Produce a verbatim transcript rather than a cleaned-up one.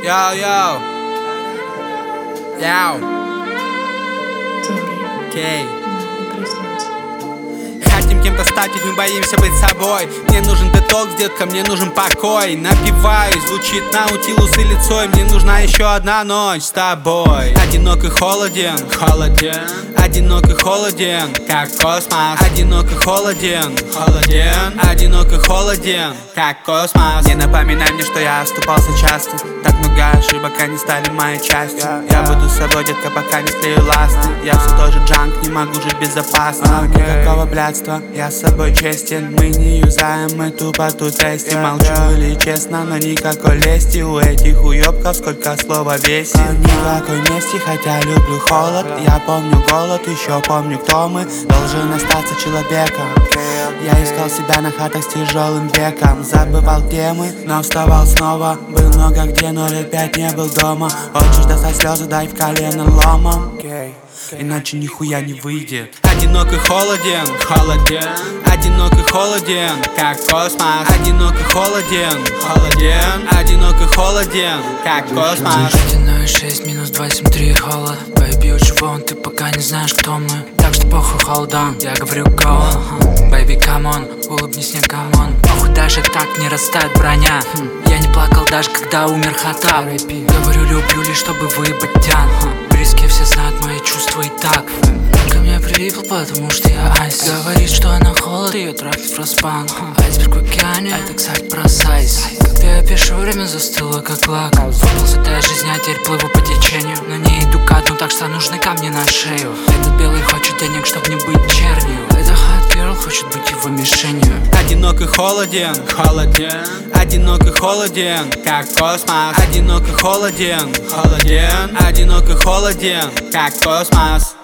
Йоу, йоу. Йоу. Кей. Хотим кем-то стать, ведь мы боимся быть собой. Мне нужен детокс, детка, мне нужен покой. Напиваюсь, звучит Наутилус и лицо. И мне нужна еще одна ночь с тобой. Одинок и холоден, холоден. Одинок и холоден, как космос. Одинок и холоден, холоден. Одинок и холоден, как космос. Не напоминай мне, что я оступался часто. Так много ошибок, они стали моей частью. Я буду с собой, детка, пока не склею ласты. Я все тот же джанк, не могу жить безопасно. Никакого блядства, я с собой честен. Мы не юзаем, мы тупо тут тестим. Молчу или честно, но никакой лести. У этих уёбков сколько слова весит. Никакой мести, хотя люблю холод. Я помню голод, еще помню, кто мы. Должен остаться человеком. Я искал себя на хатах с тяжелым веком. Забывал темы, но вставал снова. Был много где, но лет пять не был дома. Хочешь достать слезы, дай в колено ломом. Иначе нихуя не выйдет. Одинок и холоден, холоден. Одинок и холоден, как космос. Одинок и холоден, холоден. Одинок и холоден, как космос. Ледяной шесть минус два семь три холод. Baby, чего ты пока не знаешь, кто мы. Так что похуй, hold on, я говорю go. Baby, come on, улыбнись мне, come on. Похуй, даже так не растает броня. Я не плакал даже когда умер Хатаб. Говорю, люблю лишь чтобы выебать тян. Близкие все знают мои чувства и так. Ко мне прилипла, потому что я айс. Говорит, что она холод, ее трахнет в распан. Айсберг в океане, это, кстати, про сайз. Когда я пишу, время застыло как лак. Выполз этой жизни, а теперь плыву по течению. Но не иду ко дну, так что нужны камни на шею. Этот белый хочет денег, чтоб не быть чернью. Это hot girl хочет быть его мишенью. Одинок и холоден, холоден. Одинок и холоден, как космос. Одинок и холоден, холоден. Одинок и холоден, как космос.